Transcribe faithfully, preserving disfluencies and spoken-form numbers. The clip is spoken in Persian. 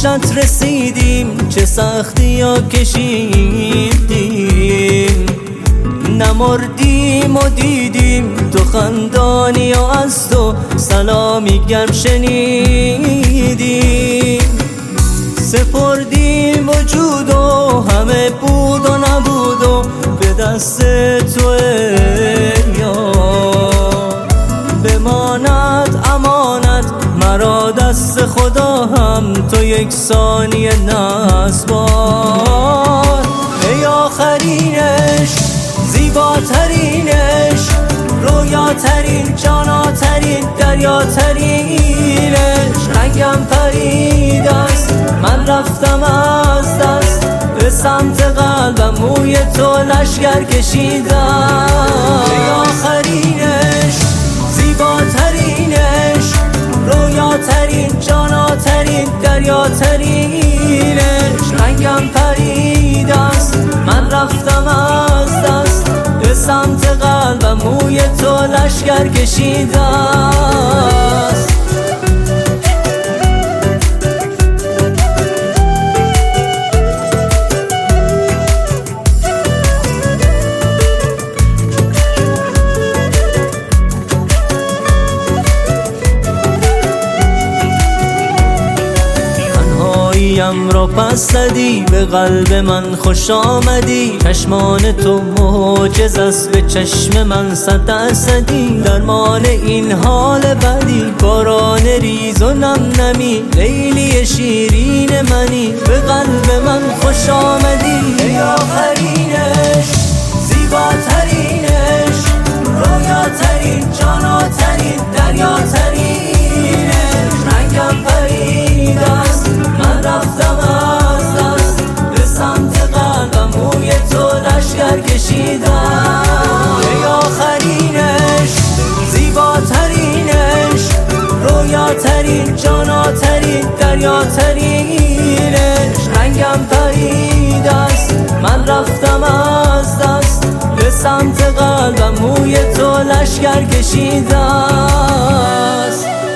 پیشت رسیدیم، چه سختی ها کشیدیم. نمردیم و دیدیم تو خندانی و از تو سلامی گرم شنیدیم. سپردیم وجود و همه بود و نبود و به دست تو یار. بماند امانت مرا دست خدا هم تو یک ثانیه نسپار. ای آخرینش زیباترینش، رویاترین جاناترین دریاترینش. رنگم پرید است من رفتم از دست، به سمت قلبم موی تو لشگر کشیدم. ای آخرینش زیباترینش، رویاترین جاناترین دریاترینش. رنگم پرید است من رفتم از دست، به سمت قلبم موی تو لشگر کشیده است. ام را پس زدی، به قلب من خوش آمدی. چشمان تو معجز است، به چشم من صد درصدی. درمان این حال بدی، باران ریز و نم نمی. لیلی شیرین منی، به قلب من خوش آمدی. ای آخرینش زیباترینش، رویاترین جاناترین دریاترینش. رنگم پرید است من رفتم از دست، به سمت قلبم موی تو لشگر کشیدم. ای آخرینش زیباترینش، رویاترین جاناترین دریاترینش. رنگم پرید است من رفتم از دست، به سمت قلبم موی تو لشگر کشیده است.